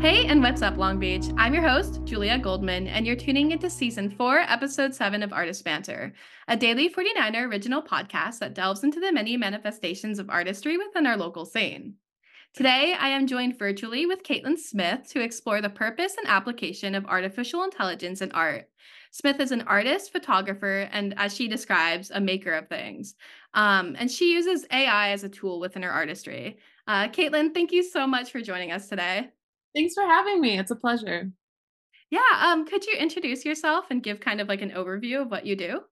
Hey, and what's up, Long Beach? I'm your host, Julia Goldman, and you're tuning into Season 4, Episode 7 of Artist Banter, a daily 49er original podcast that delves into the many manifestations of artistry within our local scene. Today, I am joined virtually with Caitlin Smith to explore the purpose and application of artificial intelligence in art. Smith is an artist, photographer, and as she describes, a maker of things. And she uses AI as a tool within her artistry. Caitlin, thank you so much for joining us today. Thanks for having me. It's a pleasure. Yeah, could you introduce yourself and give kind of like an overview of what you do?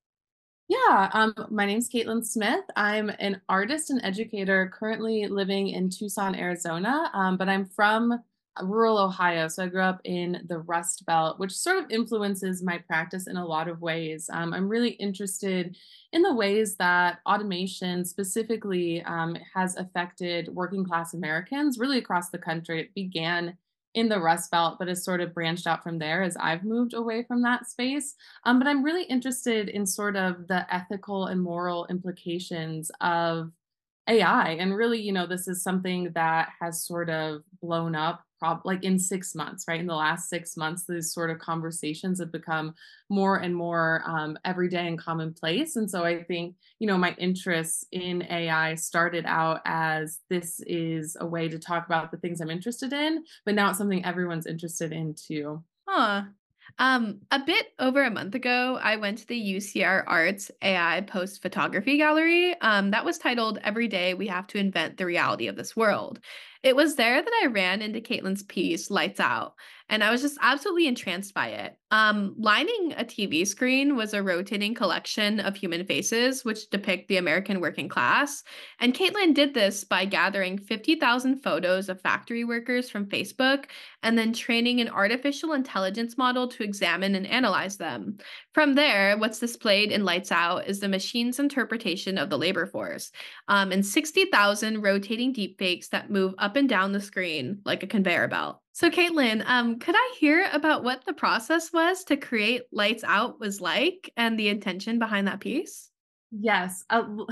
My name's Caitlin Smith. I'm an artist and educator currently living in Tucson, Arizona, but I'm from rural Ohio. So I grew up in the Rust Belt, which sort of influences my practice in a lot of ways. I'm really interested in the ways that automation specifically has affected working class Americans really across the country. It began in the Rust Belt, but has sort of branched out from there as I've moved away from that space. But I'm really interested in sort of the ethical and moral implications of AI. And really, this is something that has sort of blown up like in 6 months, right? In the last 6 months, these sort of conversations have become more and more everyday and commonplace. And so I think, my interests in AI started out as this is a way to talk about the things I'm interested in, but now it's something everyone's interested in too. Huh. A bit over a month ago, I went to the UCR Arts AI Post Photography Gallery. That was titled Every Day We Have to Invent the Reality of This World. It was there that I ran into Caitlin's piece, Lights Out, and I was just absolutely entranced by it. Lining a TV screen was a rotating collection of human faces, which depict the American working class. And Caitlin did this by gathering 50,000 photos of factory workers from Facebook and then training an artificial intelligence model to examine and analyze them. From there, what's displayed in Lights Out is the machine's interpretation of the labor force, and 60,000 rotating deepfakes that move up and down the screen like a conveyor belt. So, Caitlin, could I hear about what the process was to create Lights Out was like and the intention behind that piece? Yes.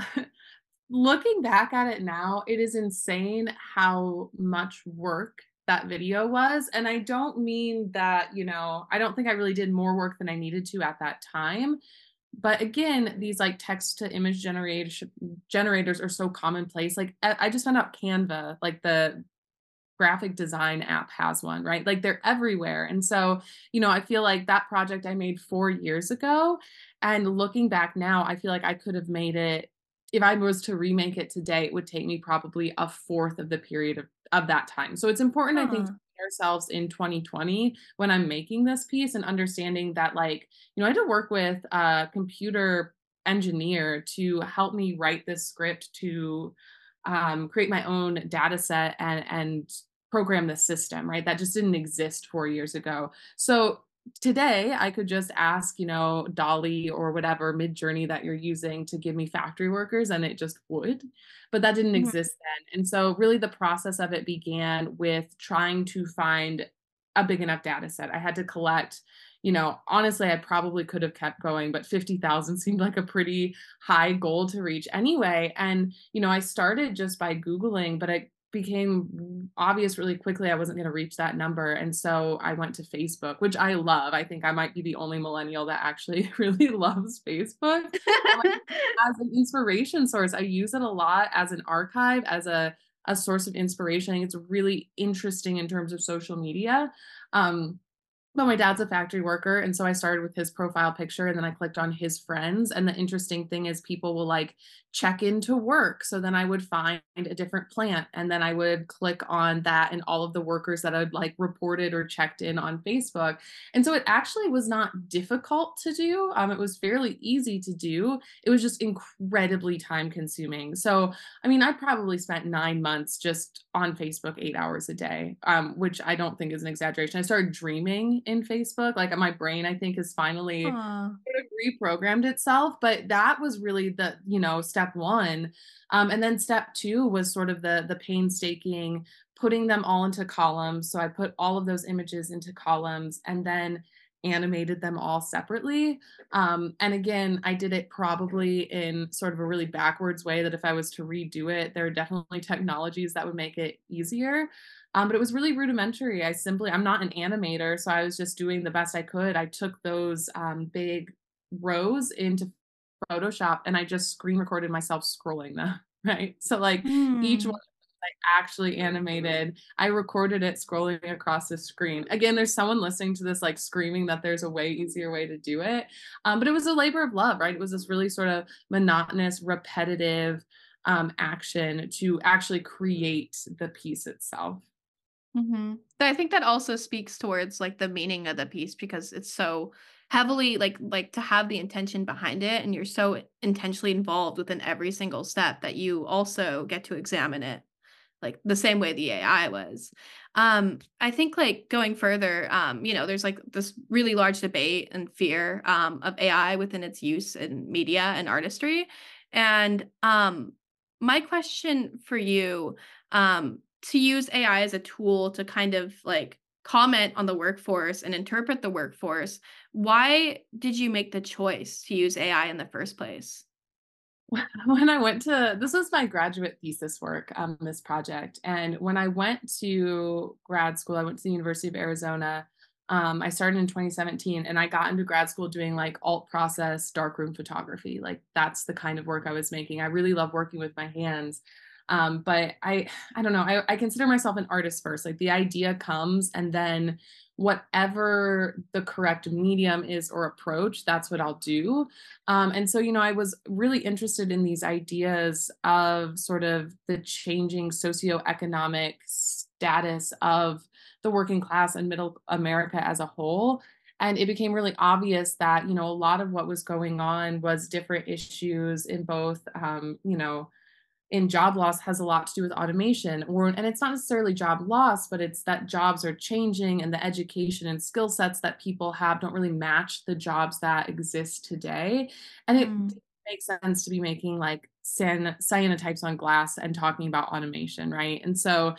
Looking back at it now, it is insane how much work that video was. And I don't mean that, I don't think I really did more work than I needed to at that time. But again, these like text to image generation generators are so commonplace. Like I just found out Canva, like the graphic design app has one, right? Like they're everywhere. And so, I feel like that project I made 4 years ago. And looking back now, I feel like I could have made it, if I was to remake it today, it would take me probably a fourth of the period of that time. So it's important, I think, to Huh. put ourselves in 2020 when I'm making this piece and understanding that, like, I had to work with a computer engineer to help me write this script to create my own data set and program the system, right? That just didn't exist 4 years ago. So today I could just ask, Dolly or whatever mid journey that you're using to give me factory workers and it just would. But that didn't Mhm. exist then. And so really the process of it began with trying to find a big enough data set. I had to collect, honestly, I probably could have kept going, but 50,000 seemed like a pretty high goal to reach anyway. And, I started just by Googling, but it became obvious really quickly I wasn't going to reach that number. And so I went to Facebook, which I love. I think I might be the only millennial that actually really loves Facebook. As an inspiration source, I use it a lot as an archive, as a source of inspiration. I think it's really interesting in terms of social media. Um, but my dad's a factory worker, and so I started with his profile picture, and then I clicked on his friends, and the interesting thing is people will, like, check into work, so then I would find a different plant, and then I would click on that and all of the workers that I'd, like, reported or checked in on Facebook, and so it actually was not difficult to do, it was fairly easy to do, it was just incredibly time consuming. So, I mean, I probably spent 9 months just on Facebook 8 hours a day, which I don't think is an exaggeration. I started dreaming in Facebook, like, my brain, I think, has finally Aw. sort of reprogrammed itself, but that was really the, step 1. And then step 2 was sort of the painstaking putting them all into columns. So I put all of those images into columns and then animated them all separately. And again, I did it probably in sort of a really backwards way that if I was to redo it, there are definitely technologies that would make it easier. But it was really rudimentary. I'm not an animator, so I was just doing the best I could. I took those big rows into Photoshop and I just screen recorded myself scrolling them, right? So like each one Hmm. I actually animated. I recorded it scrolling across the screen. Again, there's someone listening to this like screaming that there's a way easier way to do it. But it was a labor of love, right? It was this really sort of monotonous, repetitive action to actually create the piece itself. I think that also speaks towards like the meaning of the piece because it's so heavily like to have the intention behind it and you're so intentionally involved within every single step that you also get to examine it like the same way the AI was. I think like going further, there's like this really large debate and fear of AI within its use in media and artistry. And my question for you, to use AI as a tool to kind of like comment on the workforce and interpret the workforce, why did you make the choice to use AI in the first place? When I went to this was my graduate thesis work, this project, and when I went to grad school, I went to the University of Arizona. I started in 2017, and I got into grad school doing like alt process darkroom photography. Like that's the kind of work I was making. I really love working with my hands. But I don't know. I consider myself an artist first. Like the idea comes, and then whatever the correct medium is or approach, that's what I'll do. And so, I was really interested in these ideas of sort of the changing socioeconomic status of the working class and middle America as a whole. And it became really obvious that, a lot of what was going on was different issues in both, in job loss has a lot to do with automation and it's not necessarily job loss, but it's that jobs are changing and the education and skill sets that people have don't really match the jobs that exist today. And it Mm. makes sense to be making like cyanotypes on glass and talking about automation, right? And so,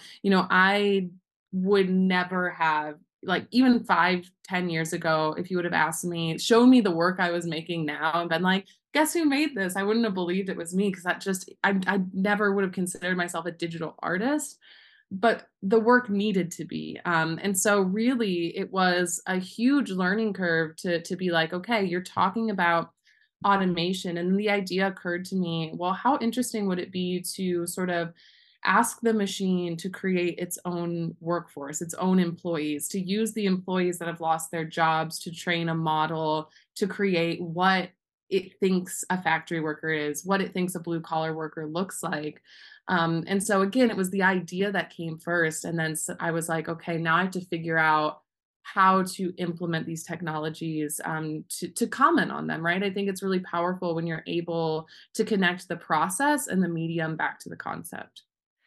I would never have, like, even 5, 10 years ago, if you would have asked me, shown me the work I was making now and been like, guess who made this? I wouldn't have believed it was me because I never would have considered myself a digital artist, but the work needed to be. And so really it was a huge learning curve to be like, okay, you're talking about automation. And the idea occurred to me, well, how interesting would it be to sort of ask the machine to create its own workforce, its own employees, to use the employees that have lost their jobs to train a model to create what it thinks a factory worker is, what it thinks a blue collar worker looks like. And so again, it was the idea that came first. And then I was like, okay, now I have to figure out how to implement these technologies to comment on them, right? I think it's really powerful when you're able to connect the process and the medium back to the concept.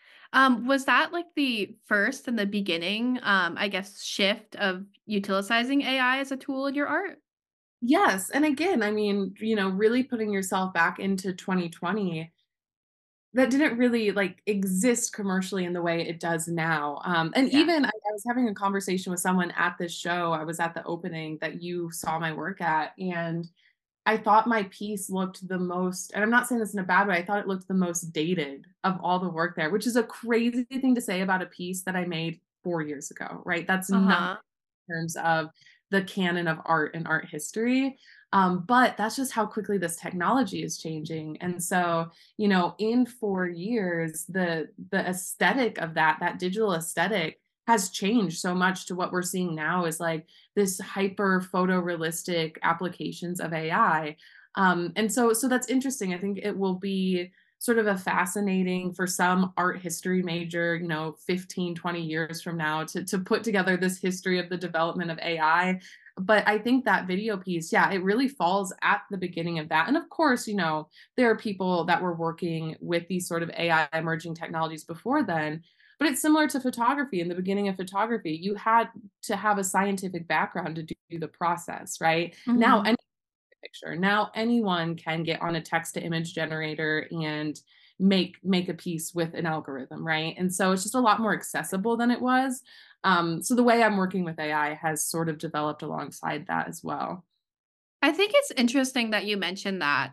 Was that like the first and the beginning, I guess, shift of utilizing AI as a tool in your art? Yes, and again, I mean, really putting yourself back into 2020, that didn't really, like, exist commercially in the way it does now, and Yeah. even I was having a conversation with someone at this show, I was at the opening that you saw my work at, and I thought my piece looked the most, and I'm not saying this in a bad way, I thought it looked the most dated of all the work there, which is a crazy thing to say about a piece that I made 4 years ago, right? That's nothing Uh-huh. terms of the canon of art and art history. But that's just how quickly this technology is changing. And so, in 4 years, the aesthetic of that digital aesthetic has changed so much to what we're seeing now is like this hyper photorealistic applications of AI. And so that's interesting. I think it will be sort of a fascinating for some art history major, 15, 20 years from now to put together this history of the development of AI. But I think that video piece, yeah, it really falls at the beginning of that. And of course, there are people that were working with these sort of AI emerging technologies before then. But it's similar to photography. In the beginning of photography, you had to have a scientific background to do the process, right? Now, Mhm. picture. Now anyone can get on a text to image generator and make a piece with an algorithm, right? And so it's just a lot more accessible than it was. So the way I'm working with AI has sort of developed alongside that as well. I think it's interesting that you mentioned that,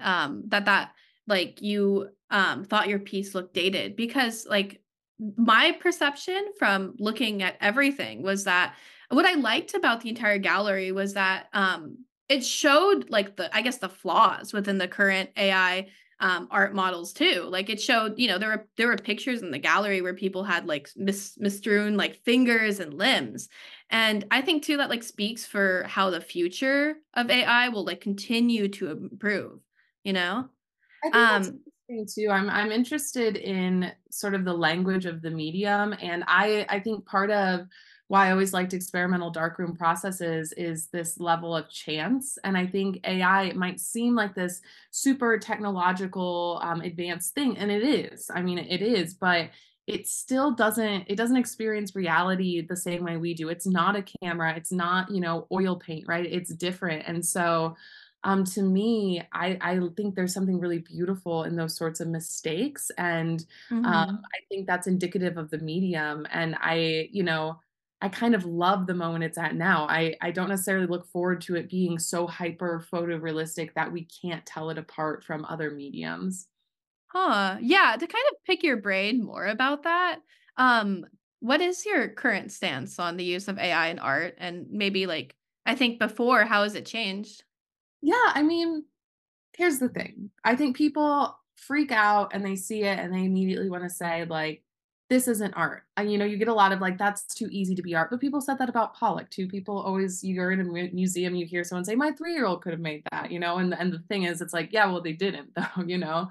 like, you, thought your piece looked dated because, like, my perception from looking at everything was that what I liked about the entire gallery was that, it showed, like, I guess, the flaws within the current AI, art models too. Like, it showed, there were pictures in the gallery where people had, like, misstrewn, like, fingers and limbs, and I think too that like speaks for how the future of AI will like continue to improve, you know? I think that's Um, interesting too. I'm interested in sort of the language of the medium, and I think part of why I always liked experimental darkroom processes is this level of chance. And I think AI, it might seem like this super technological advanced thing, and it is. I mean, it is, but it still doesn't experience reality the same way we do. It's not a camera, it's not, oil paint, right? It's different. And so to me, I think there's something really beautiful in those sorts of mistakes, and mhm. I think that's indicative of the medium. And I kind of love the moment it's at now. I don't necessarily look forward to it being so hyper photorealistic that we can't tell it apart from other mediums. Huh. Yeah, to kind of pick your brain more about that, um, what is your current stance on the use of AI in art? And maybe like I think before, how has it changed? Yeah, I mean, here's the thing. I think people freak out and they see it and they immediately want to say, like, this isn't art. And you get a lot of like, that's too easy to be art. But people said that about Pollock too. People always, you're in a museum, you hear someone say, my 3-year-old could have made that, and the thing is, it's like, yeah, well, they didn't though,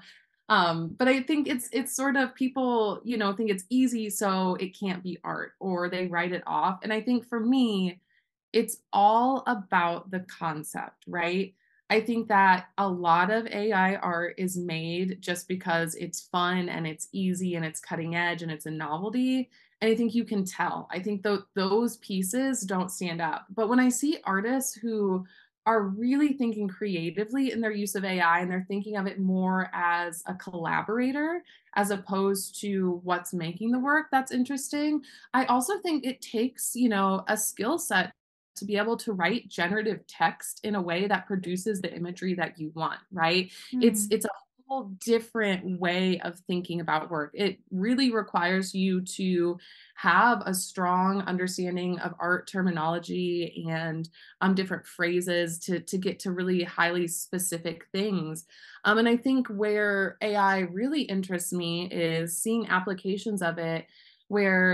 But I think it's sort of people, think it's easy, so it can't be art, or they write it off. And I think for me, it's all about the concept, right? I think that a lot of AI art is made just because it's fun and it's easy and it's cutting edge and it's a novelty. And I think you can tell. I think those pieces don't stand up. But when I see artists who are really thinking creatively in their use of AI and they're thinking of it more as a collaborator as opposed to what's making the work, that's interesting. I also think it takes, a skill set to be able to write generative text in a way that produces the imagery that you want, right? It's a whole different way of thinking about work. It really requires you to have a strong understanding of art terminology and different phrases to get to really highly specific things. And I think where AI really interests me is seeing applications of it where,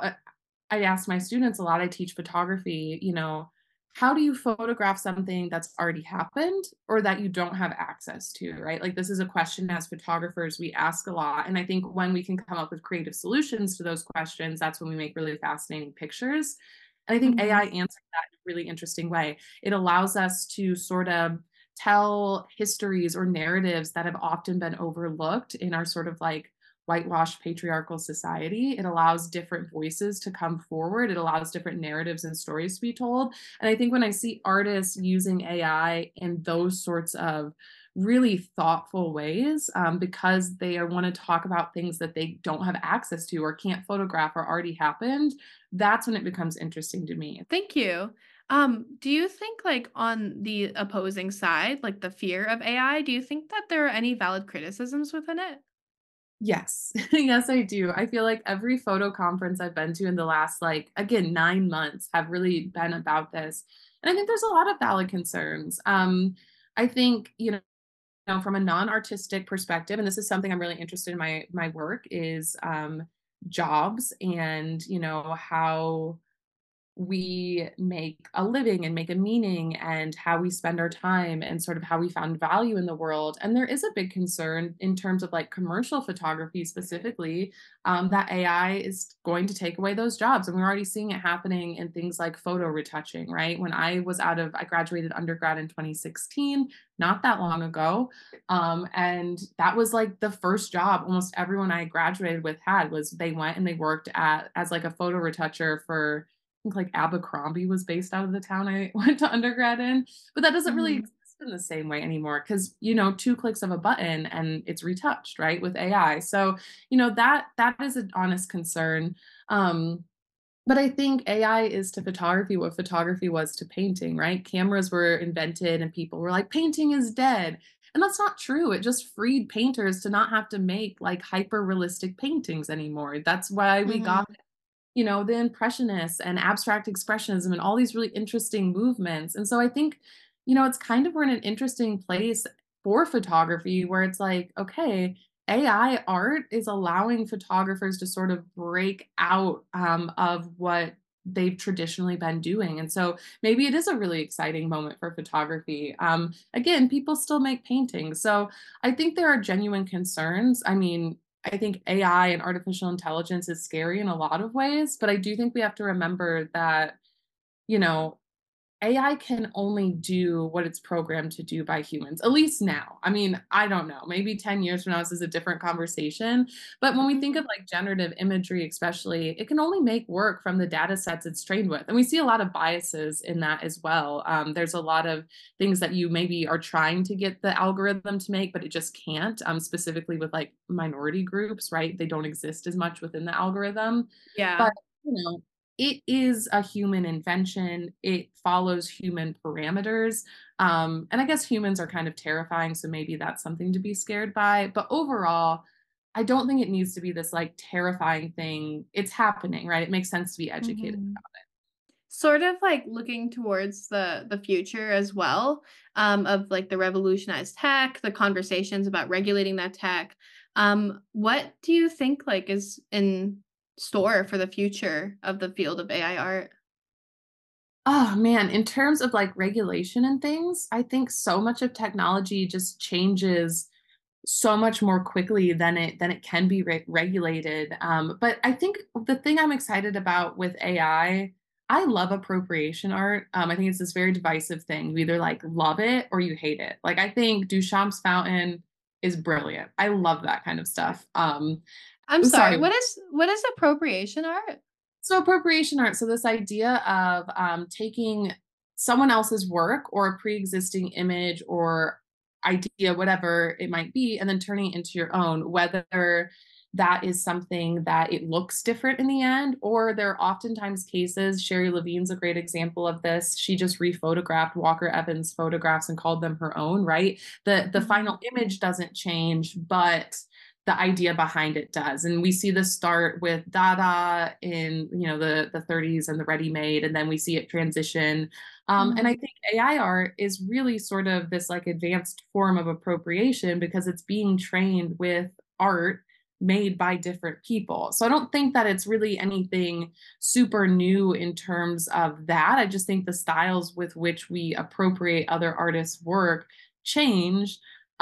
I ask my students a lot, I teach photography, how do you photograph something that's already happened or that you don't have access to, right? Like, this is a question as photographers we ask a lot. And I think when we can come up with creative solutions to those questions, that's when we make really fascinating pictures. And I think AI Mhm. answers that in a really interesting way. It allows us to sort of tell histories or narratives that have often been overlooked in our sort of like whitewashed patriarchal society. It allows different voices to come forward. It allows different narratives and stories to be told. And I think when I see artists using AI in those sorts of really thoughtful ways, because they want to talk about things that they don't have access to or can't photograph or already happened, that's when it becomes interesting to me. Thank you. Do you think like on the opposing side, like the fear of AI, do you think that there are any valid criticisms within it? Yes. Yes, I do. I feel like every photo conference I've been to in the last, like, again, 9 months have really been about this. And I think there's a lot of valid concerns. I think, from a non-artistic perspective, and this is something I'm really interested in my work is jobs and, how we make a living and make a meaning and how we spend our time and sort of how we found value in the world. And there is a big concern in terms of like commercial photography specifically, that AI is going to take away those jobs. And we're already seeing it happening in things like photo retouching, right? When I graduated undergrad in 2016, not that long ago. And that was like the first job almost everyone I graduated with had was they went and they worked as like a photo retoucher for think like Abercrombie was based out of the town I went to undergrad in, but that doesn't really Mhm. exist in the same way anymore because 2 clicks of a button and it's retouched, right, with AI. So, that is an honest concern. Um, But I think AI is to photography what photography was to painting, right? Cameras were invented and people were like, painting is dead. And that's not true. It just freed painters to not have to make like hyper realistic paintings anymore. That's why we got, Mhm. the Impressionists and abstract expressionism and all these really interesting movements. And so I think, it's kind of we're in an interesting place for photography where it's like, okay, AI art is allowing photographers to sort of break out of what they've traditionally been doing. And so maybe it is a really exciting moment for photography. Again, people still make paintings. So I think there are genuine concerns. I mean, I think AI and artificial intelligence is scary in a lot of ways, but I do think we have to remember that, you know, AI can only do what it's programmed to do by humans, at least now. I mean, I don't know. Maybe 10 years from now, this is a different conversation. But when we think of Mhm. like generative imagery, especially, it can only make work from the data sets it's trained with. And we see a lot of biases in that as well. There's a lot of things that you maybe are trying to get the algorithm to make, but it just can't, specifically with like minority groups, right? They don't exist as much within the algorithm. Yeah. But, you know, it is a human invention. It follows human parameters. And I guess humans are kind of terrifying, so maybe that's something to be scared by. But overall, I don't think it needs to be this like terrifying thing. It's happening, right? It makes sense to be educated. Mhm. Sort of like looking towards the future as well, of like the revolutionized tech, the conversations about regulating that tech. What do you think like is in store for the future of the field of AI art? Oh man, in terms of like regulation and things, I think so much of technology just changes so much more quickly than it can be regulated. But I think the thing I'm excited about with I love appropriation art. I think it's this very divisive thing. You either like love it or you hate it. Like I think Duchamp's fountain is brilliant. I love that kind of stuff. I'm sorry, Sorry. what is appropriation art? So appropriation art. So this idea of taking someone else's work or a pre-existing image or idea, whatever it might be, and then turning it into your own, whether that is something that it looks different in the end, or there are oftentimes cases, Sherry Levine's a great example of this. She just rephotographed Walker Evans' photographs and called them her own, right? The Mhm. final image doesn't change, but the idea behind it does. And we see this start with Dada in the 30s and the ready-made, and then we see it transition. And I Mhm. think AI art is really sort of this like advanced form of appropriation because it's being trained with art made by different people. So I don't think that it's really anything super new in terms of that. I just think the styles with which we appropriate other artists' work change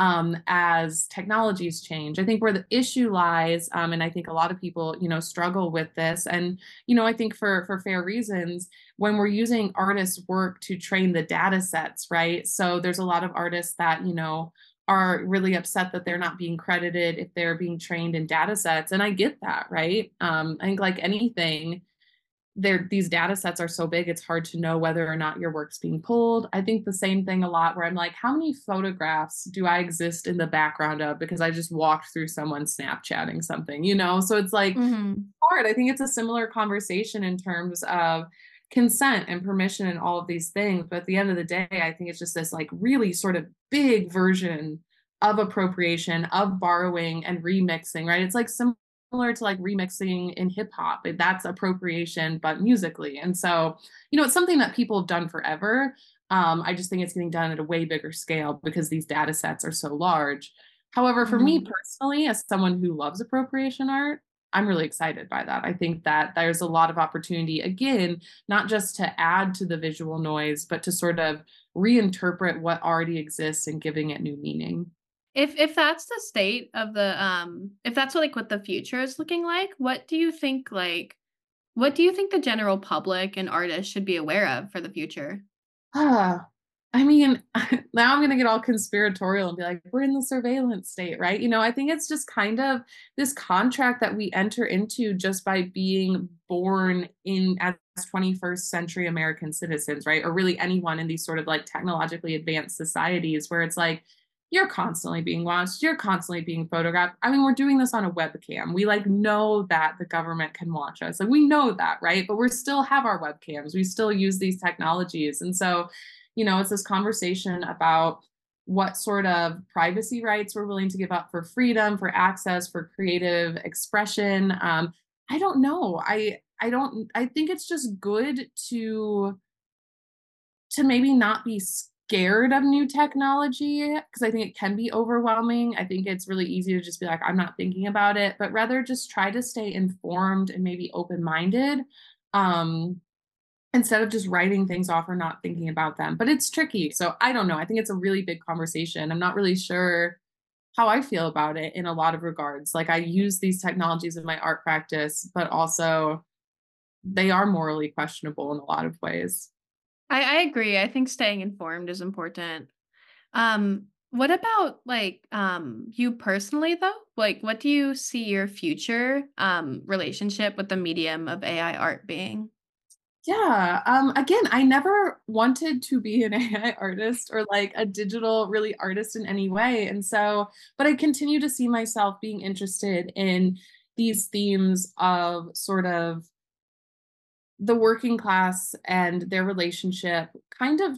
as technologies change. I think where the issue lies, and I think a lot of people, struggle with this, and I think for fair reasons, when we're using artists' work to train the data sets, right? So there's a lot of artists that are really upset that they're not being credited if they're being trained in data sets, and I get that, right? I think like anything these data sets are so big it's hard to know whether or not your work's being pulled. I think the same thing a lot where I'm like, how many photographs do I exist in the background of because I just walked through someone Snapchatting something? So it's like Mhm. hard. I think it's a similar conversation in terms of consent and permission and all of these things. But at the end of the day, I think it's just this like really sort of big version of appropriation, of borrowing and remixing, right? It's like similar to like remixing in hip hop. That's appropriation, but musically. And so, it's something that people have done forever. I just think it's getting done at a way bigger scale because these data sets are so large. However, for me Mhm. personally, as someone who loves appropriation art, I'm really excited by that. I think that there's a lot of opportunity, again, not just to add to the visual noise, but to sort of reinterpret what already exists and giving it new meaning. If that's the state of the, if that's like what the future is looking like, what do you think the general public and artists should be aware of for the future? Ah, I mean, now I'm gonna get all conspiratorial and be like, we're in the surveillance state, right? I think it's just kind of this contract that we enter into just by being born in as 21st century American citizens, right? Or really anyone in these sort of like technologically advanced societies where it's like, you're constantly being watched, you're constantly being photographed. I mean, we're doing this on a webcam. We like know that the government can watch us. And we know that, right? But we still have our webcams. We still use these technologies. And so, it's this conversation about what sort of privacy rights we're willing to give up for freedom, for access, for creative expression. I don't know. I think it's just good to maybe not be scared of new technology because I think it can be overwhelming. I think it's really easy to just be like, I'm not thinking about it, but rather just try to stay informed and maybe open-minded. Um, Instead of just writing things off or not thinking about them. But it's tricky. So I don't know. I think it's a really big conversation. I'm not really sure how I feel about it in a lot of regards. Like I use these technologies in my art practice, but also they are morally questionable in a lot of ways. I agree. I think staying informed is important. What about you personally though? Like what do you see your future relationship with the medium of AI art being? Yeah. Again, I never wanted to be an AI artist or like a digital really artist in any way. And so, but I continue to see myself being interested in these themes of sort of the working class and their relationship kind of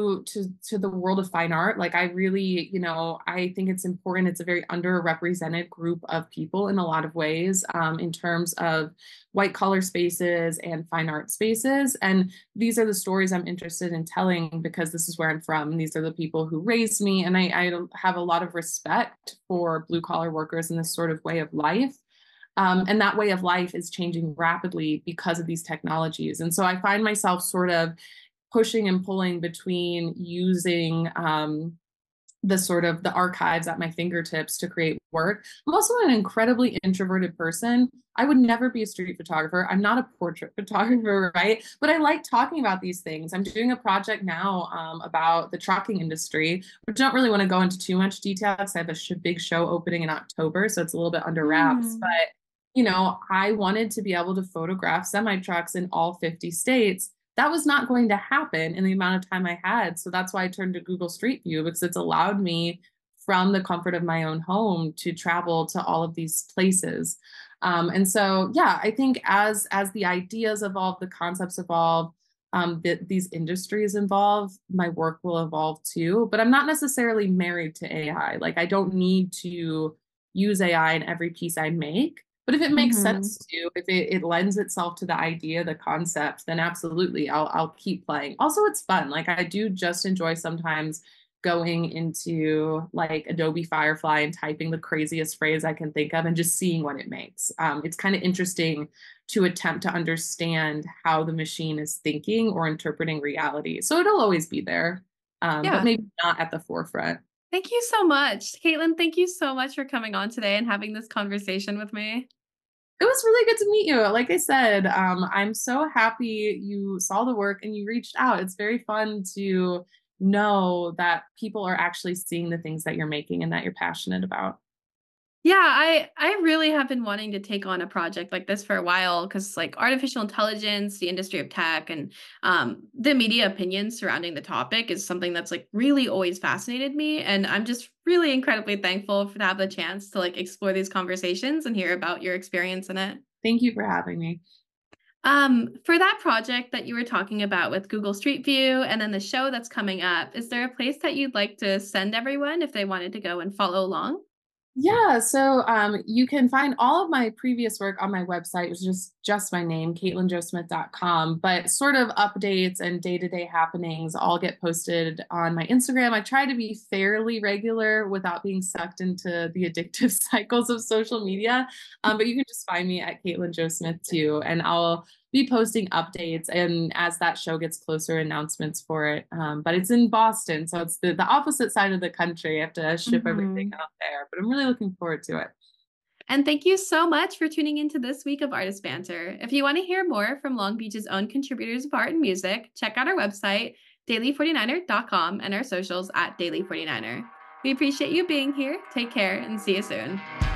to the world of fine art. Like I really, I think it's important. It's a very underrepresented group of people in a lot of ways, in terms of white collar spaces and fine art spaces. And these are the stories I'm interested in telling because this is where I'm from. These are the people who raised me, and I have a lot of respect for blue collar workers in this sort of way of life. And that way of life is changing rapidly because of these technologies. And so I find myself sort of pushing and pulling between using the sort of the archives at my fingertips to create work. I'm also an incredibly introverted person. I would never be a street photographer. I'm not a portrait photographer, right? But I like talking about these things. I'm doing a project now about the trucking industry, which I don't really want to go into too much detail because I have a big show opening in October, so it's a little bit under wraps. But Hmm. I wanted to be able to photograph semi trucks in all 50 states. That was not going to happen in the amount of time I had. So that's why I turned to Google Street View because it's allowed me from the comfort of my own home to travel to all of these places. And so, yeah, I think as the ideas evolve, the concepts evolve, these industries evolve, my work will evolve too. But I'm not necessarily married to AI. Like I don't need to use AI in every piece I make. But if it makes Hmm. sense to, if it lends itself to the idea, the concept, then absolutely, I'll keep playing. Also, it's fun. Like I do just enjoy sometimes going into like Adobe Firefly and typing the craziest phrase I can think of and just seeing what it makes. It's kind of interesting to attempt to understand how the machine is thinking or interpreting reality. So it'll always be there, but Yeah. maybe not at the forefront. Thank you so much. Caitlin, thank you so much for coming on today and having this conversation with me. It was really good to meet you. Like I said, I'm so happy you saw the work and you reached out. It's very fun to know that people are actually seeing the things that you're making and that you're passionate about. Yeah, I really have been wanting to take on a project like this for a while because like artificial intelligence, the industry of tech, and the media opinions surrounding the topic is something that's like really always fascinated me, and I'm just really incredibly thankful to have the chance to like explore these conversations and hear about your experience in it. Thank you for having me. For that project that you were talking about with Google Street View and then the show that's coming up, is there a place that you'd like to send everyone if they wanted to go and follow along? Yeah, so you can find all of my previous work on my website, which is just my name, CaitlinJoSmith.com. But sort of updates and day-to-day happenings all get posted on my Instagram. I try to be fairly regular without being sucked into the addictive cycles of social media. But you can just find me at Caitlin Jo Smith too, and I'll be posting updates and as that show gets closer, announcements for it. But it's in Boston, so it's the opposite side of the country. I have to ship everything Mhm. out there, but I'm really looking forward to it. And thank you so much for tuning into this week of Artist Banter. If you want to hear more from Long Beach's own contributors of art and music, check out our website, daily49er.com, and our socials at Daily49er. We appreciate you being here. Take care and see you soon.